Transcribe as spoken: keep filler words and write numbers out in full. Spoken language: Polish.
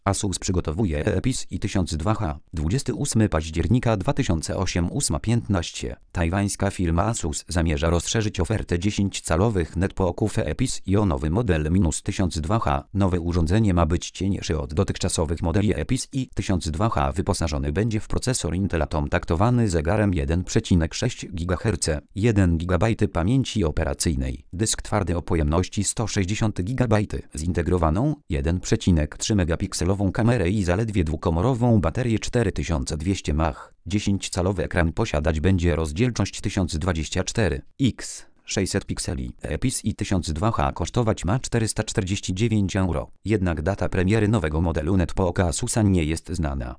Asus przygotowuje EPIS i tysiąc dwa H. dwudziestego ósmego października dwa tysiące osiemnastego ósma piętnaście. Tajwańska firma Asus zamierza rozszerzyć ofertę dziesięciocalowych netbooków EPIS i o nowy model tysiąc dwa H. Nowe urządzenie ma być cieńsze od dotychczasowych modeli EPIS i tysiąc dwa H. Wyposażony będzie w procesor Intel Atom taktowany zegarem jeden przecinek sześć gigaherca, jeden gigabajt pamięci operacyjnej, dysk twardy o pojemności sto sześćdziesiąt gigabajtów, zintegrowaną jeden przecinek trzy megapikselową kamerę i zaledwie dwukomorową baterię cztery tysiące dwieście mAh. dziesięciocalowy ekran posiadać będzie rozdzielczość tysiąc dwadzieścia cztery na sześćset pikseli. EPIS i tysiąc dwa H kosztować ma czterysta czterdzieści dziewięć euro. Jednak data premiery nowego modelu netbooka Asusa nie jest znana.